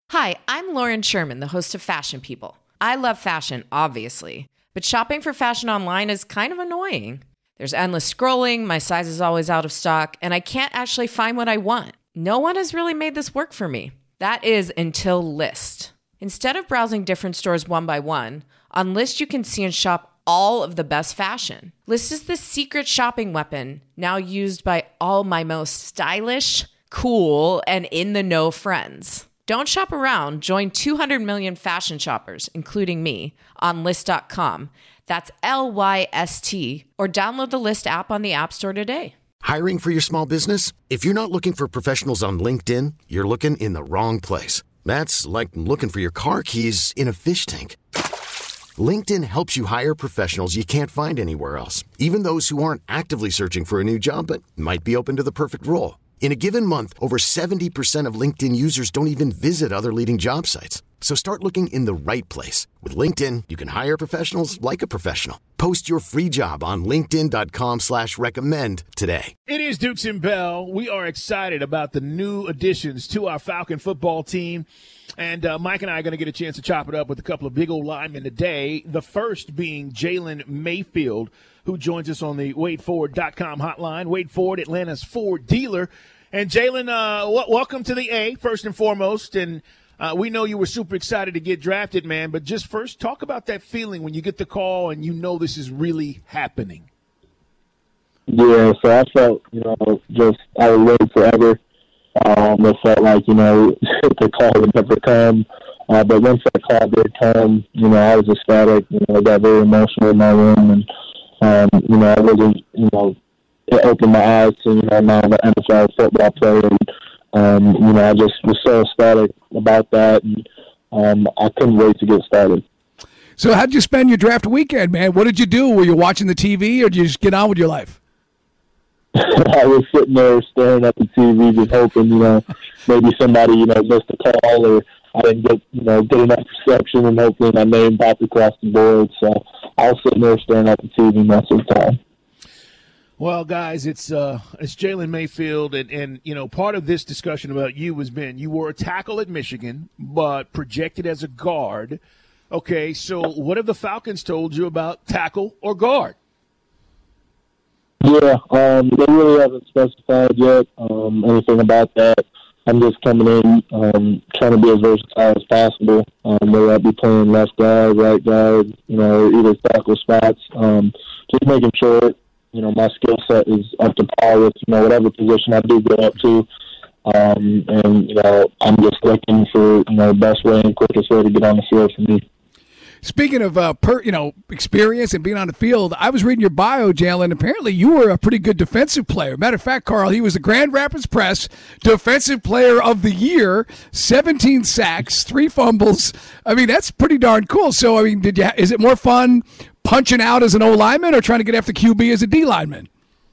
Hi, I'm Lauren Sherman, the host of Fashion People. I love fashion, obviously, but shopping for fashion online is kind of annoying. There's endless scrolling, my size is always out of stock, and I can't actually find what I want. No one has really made this work for me. That is until Lyst. Instead of browsing different stores one by one, on Lyst you can see and shop all of the best fashion. Lyst is the secret shopping weapon, now used by all my most stylish, cool, and in-the-know friends. Don't shop around. Join 200 million fashion shoppers, including me, on Lyst.com. That's Lyst, or download the Lyst app on the App Store today. Hiring for your small business? If you're not looking for professionals on LinkedIn, you're looking in the wrong place. That's like looking for your car keys in a fish tank. LinkedIn helps you hire professionals you can't find anywhere else, even those who aren't actively searching for a new job but might be open to the perfect role. In a given month, over 70% of LinkedIn users don't even visit other leading job sites. So start looking in the right place. With LinkedIn, you can hire professionals like a professional. Post your free job on linkedin.com/recommend today. It is Dukes and Bell. We are excited about the new additions to our Falcon football team. And Mike and I are going to get a chance to chop it up with a couple of big old linemen today. The first being Jalen Mayfield, who joins us on the WadeFord.com hotline. Wade Ford, Atlanta's Ford dealer. And Jalen, welcome to the A, first and foremost. And we know you were super excited to get drafted, man. But just first, talk about that feeling when you get the call and you know this is really happening. Yeah, so I felt, I was waiting forever. It felt like, the call would never come. But once that call did come, I was ecstatic. I got very emotional in my room. And, I really, it opened my eyes to, now I'm an NFL football player. And, I just was so ecstatic about that. And I couldn't wait to get started. So how'd you spend your draft weekend, man? What did you do? Were you watching the TV or did you just get on with your life? I was sitting there staring at the TV, just hoping, maybe somebody, missed a call or I didn't get, good enough reception, and hopefully my name popped across the board. So I was sitting there staring at the TV most of the time. Well, guys, it's Jalen Mayfield, and part of this discussion about you has been you were a tackle at Michigan, but projected as a guard. Okay, so what have the Falcons told you about tackle or guard? Yeah, they really haven't specified yet anything about that. I'm just coming in, trying to be as versatile as possible. Whether I be playing left guard, right guard, either tackle spots. Just making sure, my skill set is up to par with, whatever position I do go up to. I'm just looking for, the best way and quickest way to get on the field for me. Speaking of, experience and being on the field, I was reading your bio, Jalen. Apparently, you were a pretty good defensive player. Matter of fact, Carl, he was the Grand Rapids Press Defensive Player of the Year, 17 sacks, 3 fumbles. I mean, that's pretty darn cool. So, I mean, is it more fun punching out as an O lineman or trying to get after QB as a D lineman?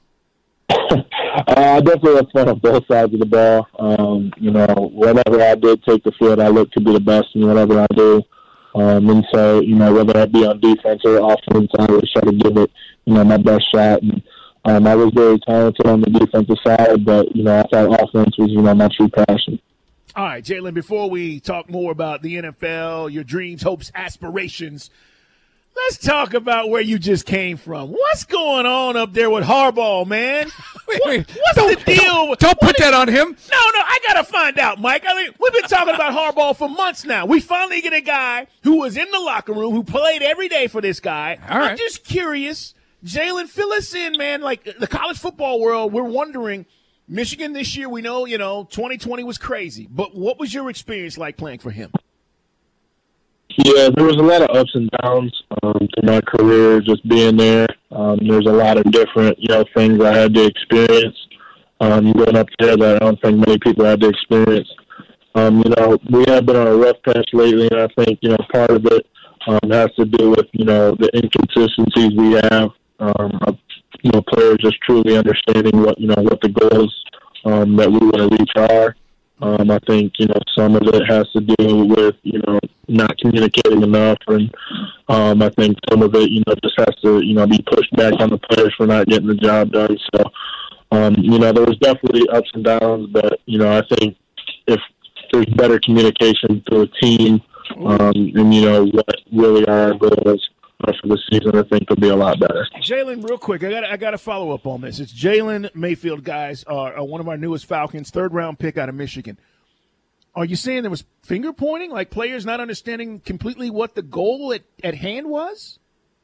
I definitely have fun on both sides of the ball. Whenever I did take the field, I looked to be the best in whatever I do. And so, whether that be on defense or offense, I always try to give it, my best shot. And I was very talented on the defensive side, but, I thought offense was, my true passion. All right, Jalen, before we talk more about the NFL, your dreams, hopes, aspirations, let's talk about where you just came from. What's going on up there with Harbaugh, man? What's the deal? Don't put that on him. No, I got to find out, Mike. I mean, we've been talking about Harbaugh for months now. We finally get a guy who was in the locker room, who played every day for this guy. All right. I'm just curious. Jalen, fill us in, man. Like, the college football world, we're wondering, Michigan this year, we know, 2020 was crazy. But what was your experience like playing for him? Yeah, there was a lot of ups and downs to my career, just being there. There's a lot of different, things I had to experience going up there that I don't think many people had to experience. We have been on a rough patch lately, and I think, part of it has to do with, the inconsistencies we have. Players just truly understanding what the goals that we want to reach are. I think, some of it has to do with, not communicating enough. And I think some of it, just has to, be pushed back on the players for not getting the job done. So, there was definitely ups and downs, but, I think if there's better communication through a team, and what really are our goals for the season, I think will be a lot better. Jalen, real quick, I got to follow up on this. It's Jalen Mayfield, guys, one of our newest Falcons, 3rd-round pick out of Michigan. Are you saying there was finger pointing, like players not understanding completely what the goal at hand was?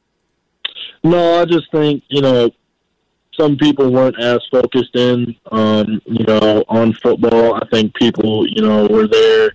No, I just think, some people weren't as focused in, on football. I think people, were there,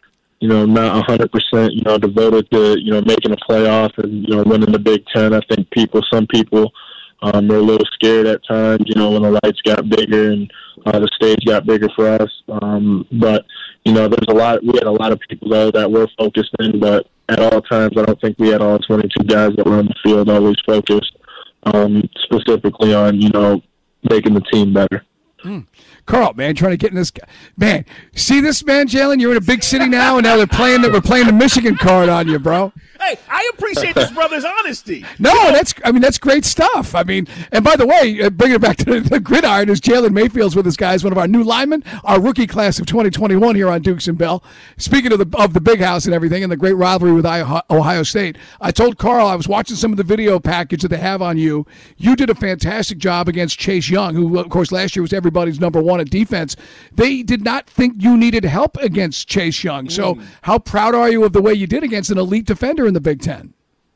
not 100%, devoted to, making a playoff and, winning the Big Ten. I think some people were a little scared at times, when the lights got bigger and the stage got bigger for us. But, we had a lot of people, though, that were focused in, but at all times, I don't think we had all 22 guys that were on the field always focused specifically on, making the team better. Carl, man, trying to get in this. Man, see this, man, Jalen? You're in a big city now, and now we're playing the Michigan card on you, bro. Hey, I appreciate this brother's honesty. No, that's great stuff. And by the way, bringing it back to the gridiron, is Jalen Mayfield's with us, guys, one of our new linemen, our rookie class of 2021 here on Dukes and Bell. Speaking of the big house and everything, and the great rivalry with Ohio State, I told Carl I was watching some of the video package that they have on you. You did a fantastic job against Chase Young, who, of course, last year was everybody's number one at defense. They did not think you needed help against Chase Young. So how proud are you of the way you did against an elite defender in the Big Ten?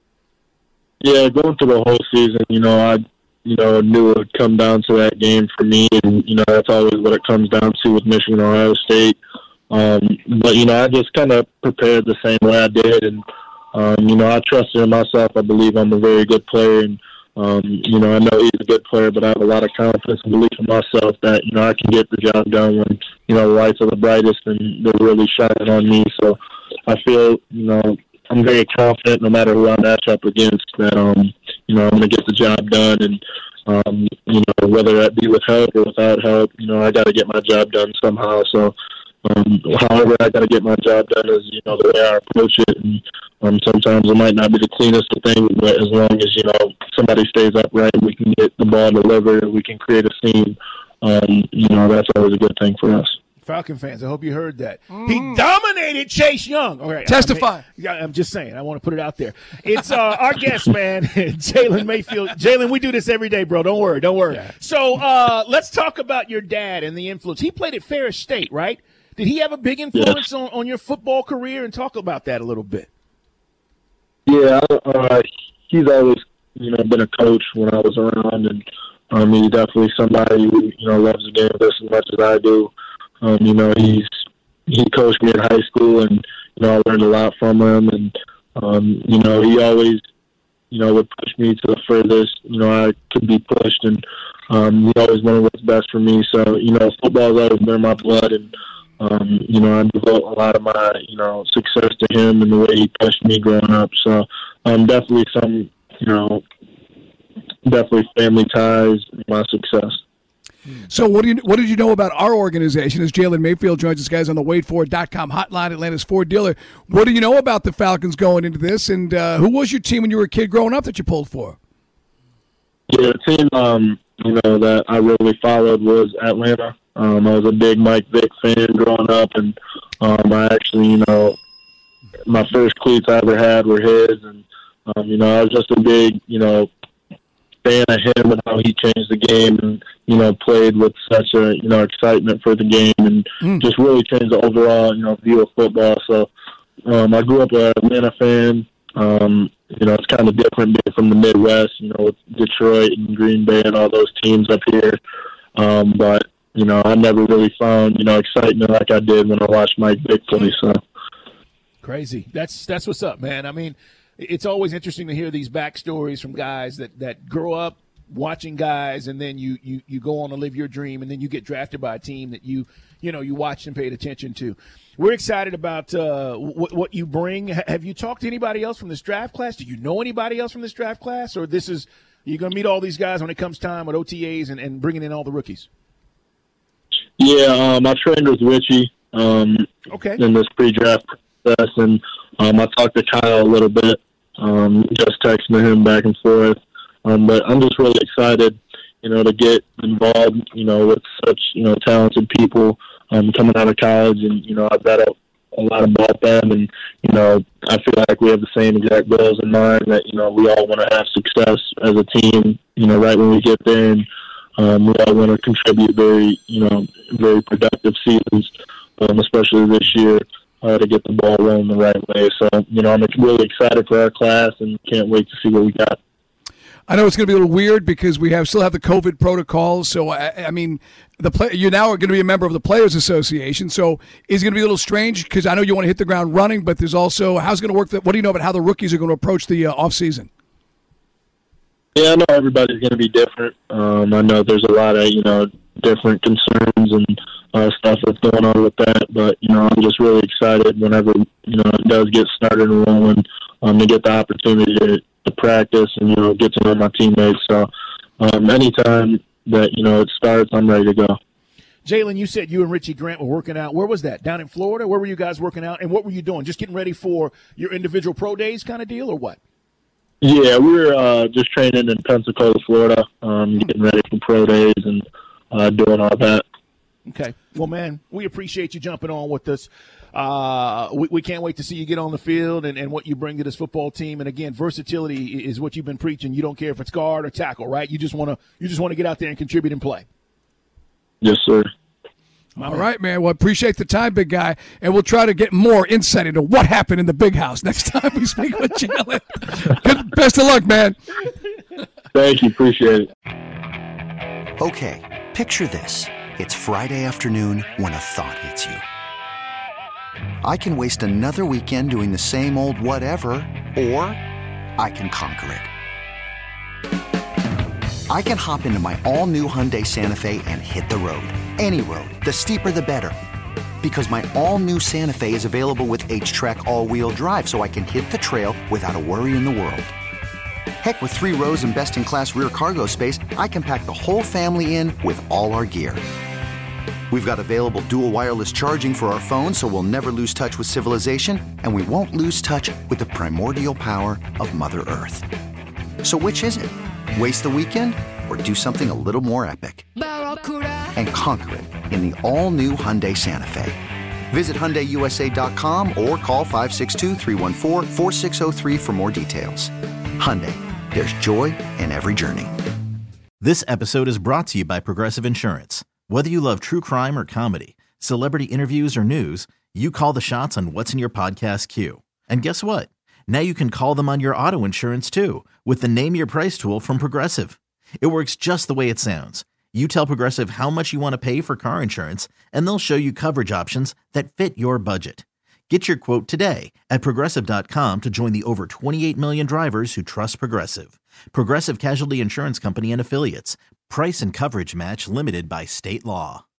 Yeah, going through the whole season, I knew it would come down to that game for me, and, that's always what it comes down to with Michigan, Ohio State. But, I just kind of prepared the same way I did, and, I trusted in myself. I believe I'm a very good player, and, I know he's a good player, but I have a lot of confidence and belief in myself that, I can get the job done when, the lights are the brightest and they're really shining on me. So I feel, I'm very confident no matter who I match up against that, I'm going to get the job done. And, whether that be with help or without help, I got to get my job done somehow. So, however I got to get my job done is, the way I approach it. And sometimes it might not be the cleanest of things, but as long as, somebody stays upright, we can get the ball delivered, we can create a scene, that's always a good thing for us. Falcon fans, I hope you heard that. He dominated Chase Young. Okay, testify. I'm just saying. I want to put it out there. It's our guest, man, Jalen Mayfield. Jalen, we do this every day, bro. Don't worry. Yeah. So let's talk about your dad and the influence. He played at Ferris State, right? Did he have a big influence on your football career? And talk about that a little bit. Yeah, he's always, been a coach when I was around, and he's definitely somebody who, loves the game just as much as I do. He coached me in high school, and, I learned a lot from him, and, he always, would push me to the furthest, I could be pushed, and he always wanted what's best for me. So, football's always been in my blood, and, I devote a lot of my, success to him and the way he pushed me growing up. So, definitely definitely family ties in my success. So what did you know about our organization as Jalen Mayfield joins us, guys, on the WadeFord.com hotline, Atlanta's Ford dealer? What do you know about the Falcons going into this, and who was your team when you were a kid growing up that you pulled for? Yeah, the team, that I really followed was Atlanta. I was a big Mike Vick fan growing up, and I actually, my first cleats I ever had were his, and, I was just a big, fan of him and how he changed the game and, played with such a, excitement for the game and just really changed the overall, view of football. So I grew up an Atlanta fan. It's kind of different being from the Midwest, with Detroit and Green Bay and all those teams up here. But, I never really found, excitement like I did when I watched Mike Vick play. So crazy. That's what's up, man. I mean, it's always interesting to hear these backstories from guys that grow up watching guys, and then you go on to live your dream, and then you get drafted by a team that you watched and paid attention to. We're excited about what you bring. Have you talked to anybody else from this draft class? Do you know anybody else from this draft class, or you're going to meet all these guys when it comes time with OTAs and bringing in all the rookies? Yeah, I trained with Richie in this pre-draft process, and I talked to Kyle a little bit. Just texting him back and forth. But I'm just really excited, to get involved, with such, talented people coming out of college. And, I've got a lot about them. And, I feel like we have the same exact goals in mind that, we all want to have success as a team, right when we get there. And we all want to contribute very productive seasons, especially this year, to get the ball rolling the right way. So, I'm really excited for our class and can't wait to see what we got. I know it's going to be a little weird because we still have the COVID protocols. So, I mean, you now are going to be a member of the Players Association. So is it going to be a little strange? Because I know you want to hit the ground running, but there's also how's it going to work? What do you know about how the rookies are going to approach the offseason? Yeah, I know everybody's going to be different. I know there's a lot of, different concerns and stuff that's going on with that. But, I'm just really excited whenever, it does get started and rolling to get the opportunity to practice and, get to know my teammates. So anytime that, it starts, I'm ready to go. Jalen, you said you and Richie Grant were working out. Where was that? Down in Florida? Where were you guys working out? And what were you doing? Just getting ready for your individual pro days kind of deal or what? Yeah, we were just training in Pensacola, Florida, getting ready for pro days and doing all that. Okay. Well, man, we appreciate you jumping on with us. We can't wait to see you get on the field and what you bring to this football team. And again, versatility is what you've been preaching. You don't care if it's guard or tackle, right? You just want to get out there and contribute and play. Yes, sir. All right, man. Well, appreciate the time, big guy. And we'll try to get more insight into what happened in the big house next time we speak with Jalen. Best of luck, man. Thank you. Appreciate it. Okay, picture this. It's Friday afternoon when a thought hits you. I can waste another weekend doing the same old whatever, or I can conquer it. I can hop into my all-new Hyundai Santa Fe and hit the road. Any road. The steeper, the better. Because my all-new Santa Fe is available with H-Track all-wheel drive, so I can hit the trail without a worry in the world. Heck, with 3 rows and best-in-class rear cargo space, I can pack the whole family in with all our gear. We've got available dual wireless charging for our phones, so we'll never lose touch with civilization, and we won't lose touch with the primordial power of Mother Earth. So which is it? Waste the weekend or do something a little more epic? And conquer it in the all-new Hyundai Santa Fe. Visit HyundaiUSA.com or call 562-314-4603 for more details. Hyundai, there's joy in every journey. This episode is brought to you by Progressive Insurance. Whether you love true crime or comedy, celebrity interviews or news, you call the shots on what's in your podcast queue. And guess what? Now you can call them on your auto insurance too with the Name Your Price tool from Progressive. It works just the way it sounds. You tell Progressive how much you want to pay for car insurance, and they'll show you coverage options that fit your budget. Get your quote today at Progressive.com to join the over 28 million drivers who trust Progressive. Progressive Casualty Insurance Company and Affiliates. Price and coverage match limited by state law.